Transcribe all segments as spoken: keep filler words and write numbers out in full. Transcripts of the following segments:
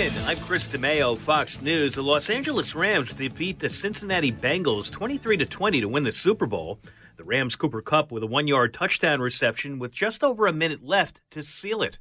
morning. I'm Chris DeMeo, Fox News. The Los Angeles Rams defeat the Cincinnati Bengals twenty-three to twenty to win the Super Bowl. The Rams Cooper Kupp with a one-yard touchdown reception with just over a minute left to seal it.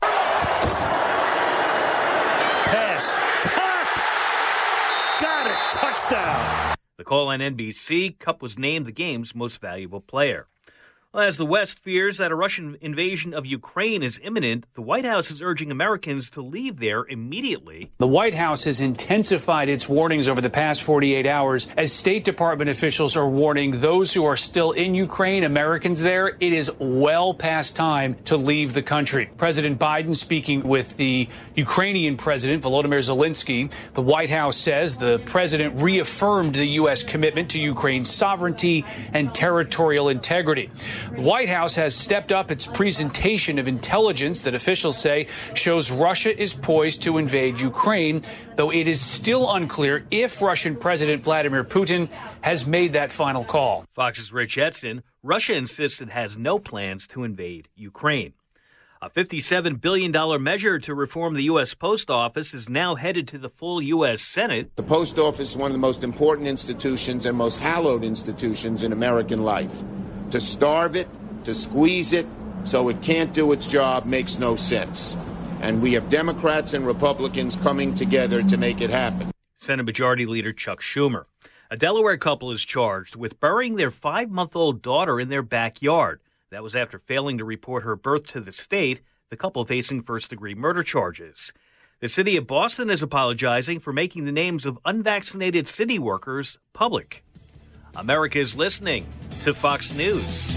Pass. Pop! Got it. Touchdown. The call on N B C, Kupp was named the game's most valuable player. Well, as the West fears that a Russian invasion of Ukraine is imminent, the White House is urging Americans to leave there immediately. The White House has intensified its warnings over the past forty-eight hours as State Department officials are warning those who are still in Ukraine, Americans there, it is well past time to leave the country. President Biden speaking with the Ukrainian President Volodymyr Zelensky. The White House says the president reaffirmed the U S commitment to Ukraine's sovereignty and territorial integrity. The White House has stepped up its presentation of intelligence that officials say shows Russia is poised to invade Ukraine, though it is still unclear if Russian President Vladimir Putin has made that final call. Fox's Rich Edson, Russia insists it has no plans to invade Ukraine. A fifty-seven billion dollars measure to reform the U S Post Office is now headed to the full U S Senate. The Post Office is one of the most important institutions and most hallowed institutions in American life. To starve it, to squeeze it, so it can't do its job makes no sense. And we have Democrats and Republicans coming together to make it happen. Senate Majority Leader Chuck Schumer. A Delaware couple is charged with burying their five-month-old daughter in their backyard. That was after failing to report her birth to the state, the couple facing first-degree murder charges. The city of Boston is apologizing for making the names of unvaccinated city workers public. America is listening to Fox News.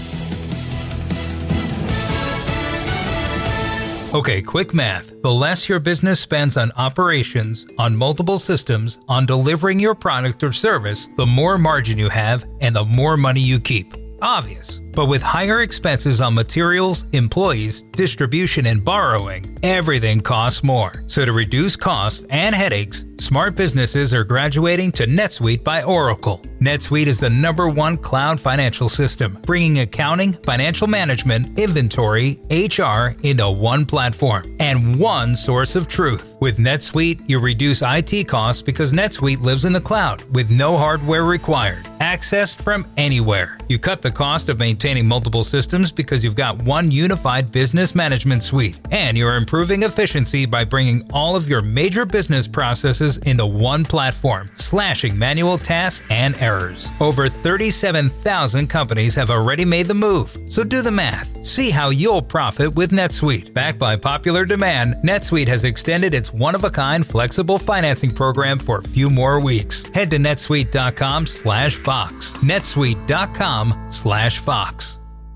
Okay, quick math. The less your business spends on operations, on multiple systems, on delivering your product or service, the more margin you have and the more money you keep. Obvious. But with higher expenses on materials, employees, distribution, and borrowing, everything costs more. So to reduce costs and headaches, smart businesses are graduating to NetSuite by Oracle. NetSuite is the number one cloud financial system, bringing accounting, financial management, inventory, H R into one platform and one source of truth. With NetSuite, you reduce I T costs because NetSuite lives in the cloud with no hardware required, accessed from anywhere. You cut the cost of maintaining multiple systems because you've got one unified business management suite, and you're improving efficiency by bringing all of your major business processes into one platform, slashing manual tasks and errors. Over thirty-seven thousand companies have already made the move, so do the math. See how you'll profit with NetSuite. Backed by popular demand, NetSuite has extended its one-of-a-kind flexible financing program for a few more weeks. Head to netsuite.com slash Fox. netsuite.com slash Fox.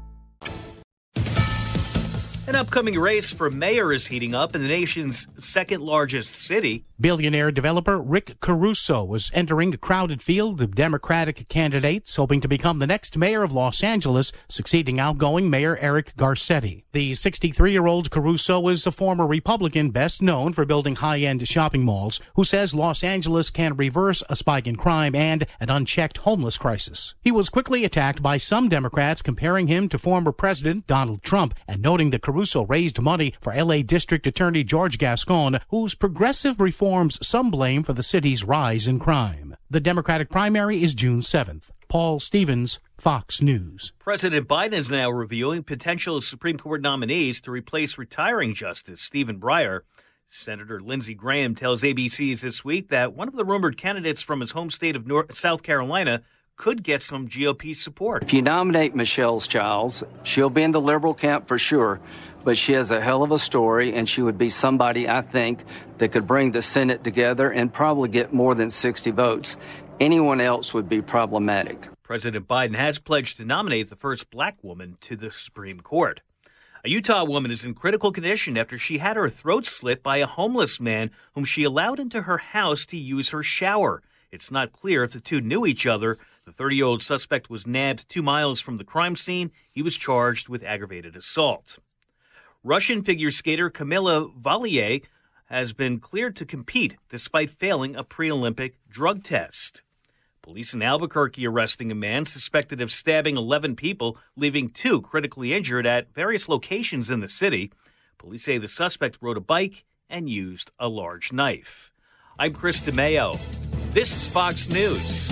An upcoming race for mayor is heating up in the nation's second largest city. Billionaire developer Rick Caruso was entering a crowded field of Democratic candidates hoping to become the next mayor of Los Angeles, succeeding outgoing Mayor Eric Garcetti. The sixty-three-year-old Caruso is a former Republican best known for building high-end shopping malls, who says Los Angeles can reverse a spike in crime and an unchecked homeless crisis. He was quickly attacked by some Democrats, comparing him to former President Donald Trump and noting that Caruso raised money for L A District Attorney George Gascon, whose progressive reforms some blame for the city's rise in crime. The Democratic primary is June seventh. Paul Stevens, Fox News. President Biden is now reviewing potential Supreme Court nominees to replace retiring Justice Stephen Breyer. Senator Lindsey Graham tells A B C This Week that one of the rumored candidates from his home state of North, South Carolina could get some G O P support. If you nominate Michelle Childs, she'll be in the liberal camp for sure, but she has a hell of a story, and she would be somebody, I think, that could bring the Senate together and probably get more than sixty votes. Anyone else would be problematic. President Biden has pledged to nominate the first black woman to the Supreme Court. A Utah woman is in critical condition after she had her throat slit by a homeless man whom she allowed into her house to use her shower. It's not clear if the two knew each other. The thirty-year-old suspect was nabbed two miles from the crime scene. He was charged with aggravated assault. Russian figure skater Kamila Valier has been cleared to compete despite failing a pre-Olympic drug test. Police in Albuquerque arresting a man suspected of stabbing eleven people, leaving two critically injured at various locations in the city. Police say the suspect rode a bike and used a large knife. I'm Chris DeMeo. This is Fox News.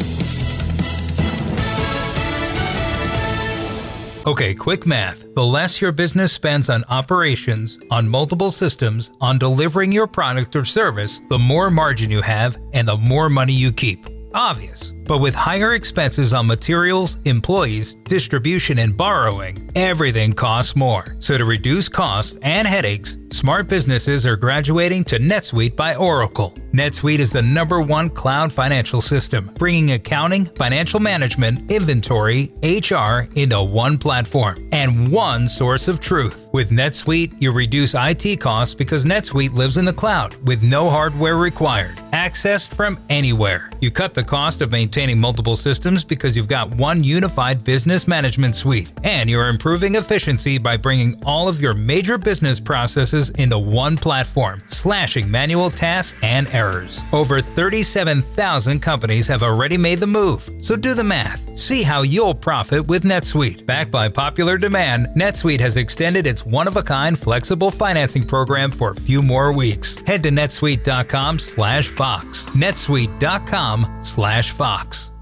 Okay, quick math. The less your business spends on operations, on multiple systems, on delivering your product or service, the more margin you have and the more money you keep. Obvious. But with higher expenses on materials, employees, distribution, and borrowing, everything costs more. So to reduce costs and headaches, smart businesses are graduating to NetSuite by Oracle. NetSuite is the number one cloud financial system, bringing accounting, financial management, inventory, H R into one platform and one source of truth. With NetSuite, you reduce I T costs because NetSuite lives in the cloud with no hardware required, accessed from anywhere. You cut the cost of maintaining multiple systems because you've got one unified business management suite, and you're improving efficiency by bringing all of your major business processes into one platform, slashing manual tasks and errors. Over thirty-seven thousand companies have already made the move, so do the math. See how you'll profit with NetSuite. Backed by popular demand, NetSuite has extended its one-of-a-kind flexible financing program for a few more weeks. Head to netsuite dot com slash fox. netsuite dot com slash fox.